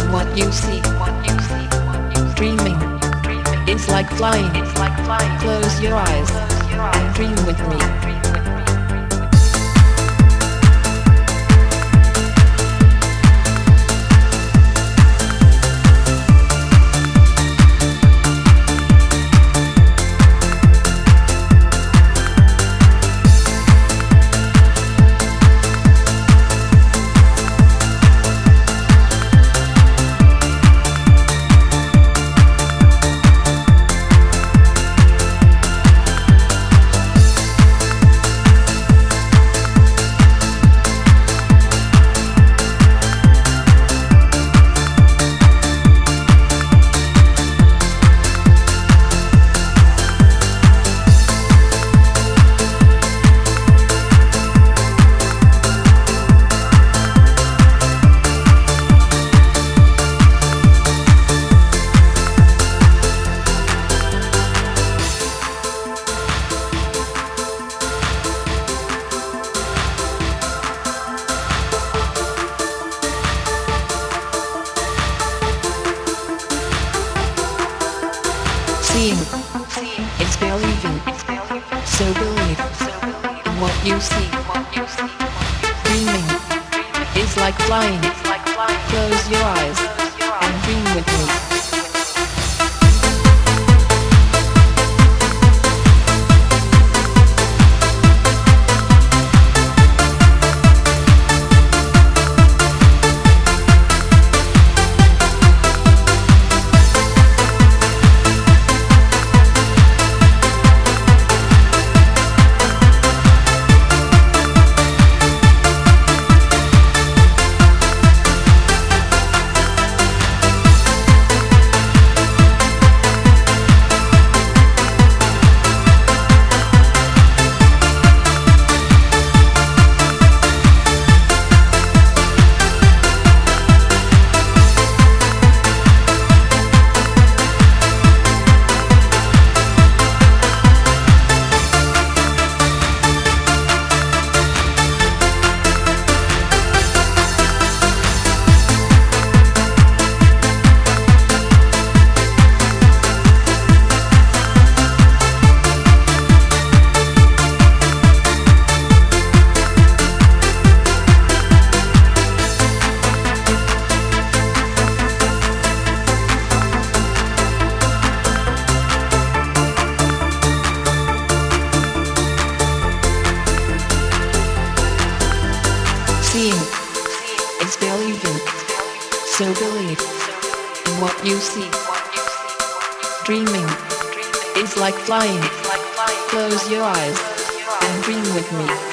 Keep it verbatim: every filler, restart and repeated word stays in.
what you see. Dreaming is like flying. Close your eyes and dream with me. Seeing, it's believing, so believe in what you see. Dreaming is like flying. Close your eyes and dream with me. Seeing, it's believing, so believe in what you see. Dreaming is like flying. Close your eyes and dream with me.